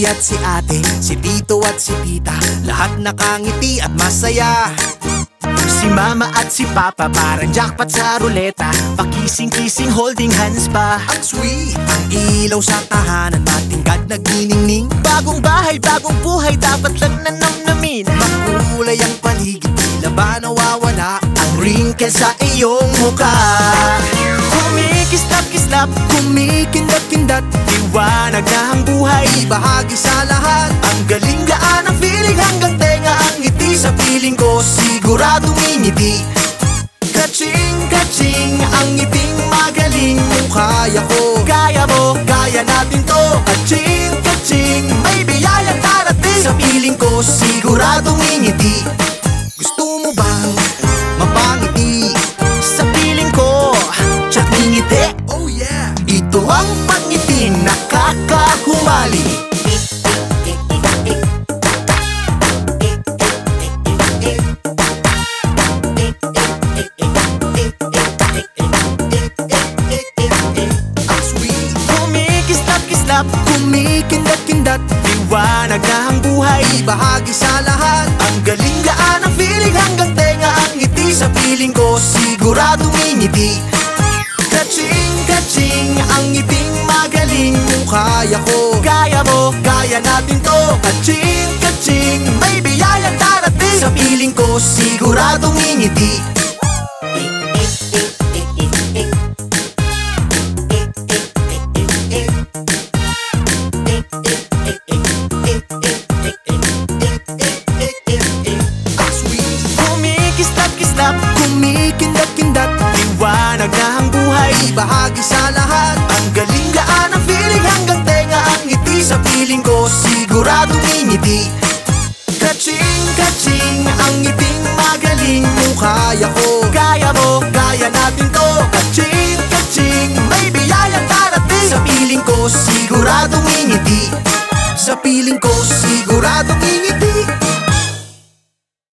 at si ate, si tito at si tita, lahat nakangiti at masaya. Si mama at si papa parang jackpot sa ruleta, pakising-kising holding hands pa. Ang sweet, ang ilaw sa tahanan, matingkad nagniningning. Bagong bahay, bagong buhay, dapat lang nanamnamin. Makulay ang paligid, tila ba nawawala ang wrinkles sa iyong mukha. Kumikislap-kislap, kumikindat-kindat, liwanag na ang buhay, bahagi sa lahat. Ang galing gaan ang feeling, hanggang tenga ang ngiti. Sa piling ko siguradong ngingiti. Kaching-kaching, ang ngiting magaling. Kung kaya ko, kaya mo, kaya natin to. Kaching-kaching, may biyayang darating. Sa piling ko siguradong ngingiti. Gusto mo bang mapangiti? Sa piling ko, tsak ngingiti. Oh yeah! Ito ang pangiting nakakahumali. Kumikindat-kindat, liwanag na ang buhay, bahagi sa lahat. Ang galing gaan ang feeling, hanggang tenga ang ngiti. Sa piling ko siguradong ngingiti. Kaching-kaching, ang ngiting magaling. Kung kaya ko, kaya mo, kaya natin to. Kaching-kaching, may biyayang darating. Sa piling ko siguradong ngingiti. Kumikindat-kindat, liwanag na ang buhay, bahagi sa lahat. Ang galing gaan ang feeling, hanggang tenga ang ngiti. Sa piling ko siguradong ngingiti. Kaching-kaching, ang ngiting magaling. Kung kaya ko, kaya mo, kaya natin to. Kaching-kaching, may biyayang darating. Sa piling ko siguradong ngingiti. Sa piling ko siguradong ngingiti.